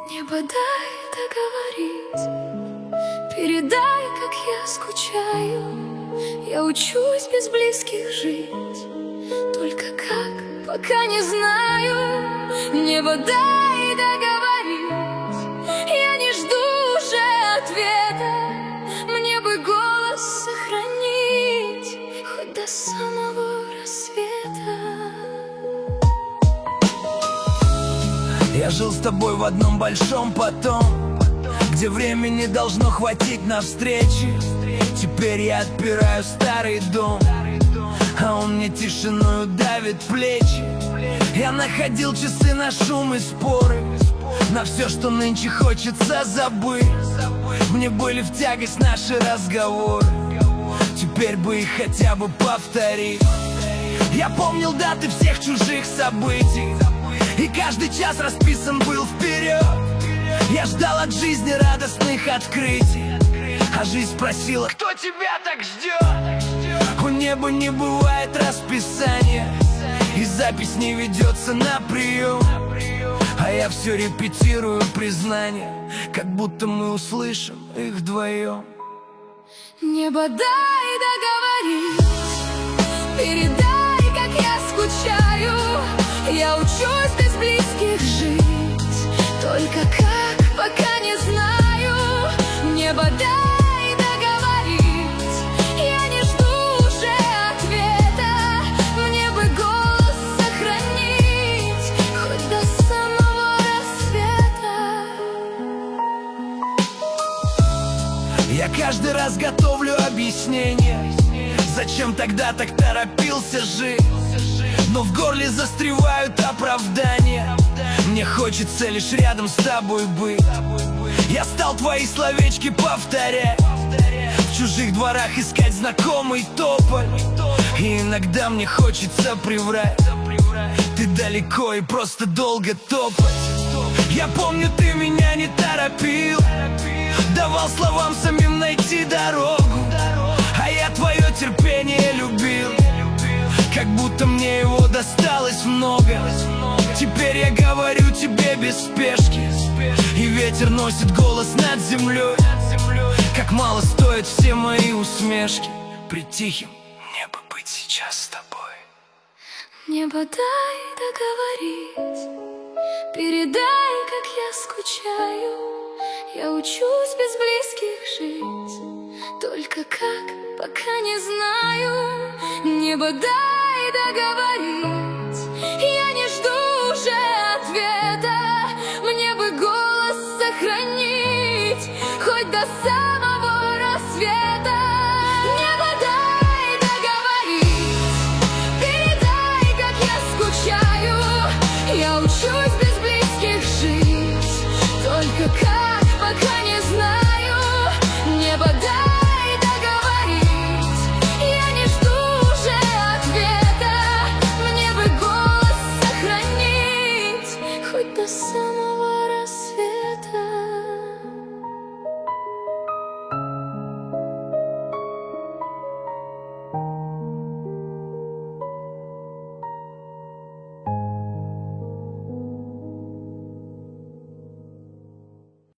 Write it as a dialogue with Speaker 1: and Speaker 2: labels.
Speaker 1: Небо, дай договорить, передай, как я скучаю. Я учусь без близких жить, только как, пока не знаю. Небо, дай договорить, я не жду уже ответа. Мне бы голос сохранить хоть до самого рассвета.
Speaker 2: Я жил с тобой в одном большом потом, где времени должно хватить на встречи. Теперь я отпираю старый дом, а он мне тишиною давит плечи. Я находил часы на шум и споры, на все, что нынче хочется забыть. Мне были в тягость наши разговоры, теперь бы их хотя бы повторить. Я помнил даты всех чужих событий, и каждый час расписан был вперед. Я ждал от жизни радостных открытий, а жизнь спросила: кто тебя так ждет? У неба не бывает расписания, и запись не ведется на прием. А я все репетирую признания, как будто мы услышим их вдвоем.
Speaker 1: Небо, дай договорить, передай, как я скучаю. Я учусь без близких жить, только как, пока не знаю. Небо, дай договорить, я не жду уже ответа. Мне бы голос сохранить хоть до самого рассвета.
Speaker 2: Я каждый раз готовлю объяснение, зачем тогда так торопился жить. Но в горле застревают оправдания, мне хочется лишь рядом с тобой быть. Я стал твои словечки повторять, в чужих дворах искать знакомый тополь. И иногда мне хочется приврать: ты далеко и просто долго топать. Я помню, ты меня не торопил, давал словам самим найти дорогу, а я твое терпение любил, как будто мне его досталось много. Теперь я говорю тебе без спешки, и ветер носит голос над землей. Как мало стоят все мои усмешки при тихим: мне бы быть сейчас с тобой.
Speaker 1: Небо, дай договорить, передай, как я скучаю. Я учусь без близких жить, только как, пока не знаю. Небо, дай договорить,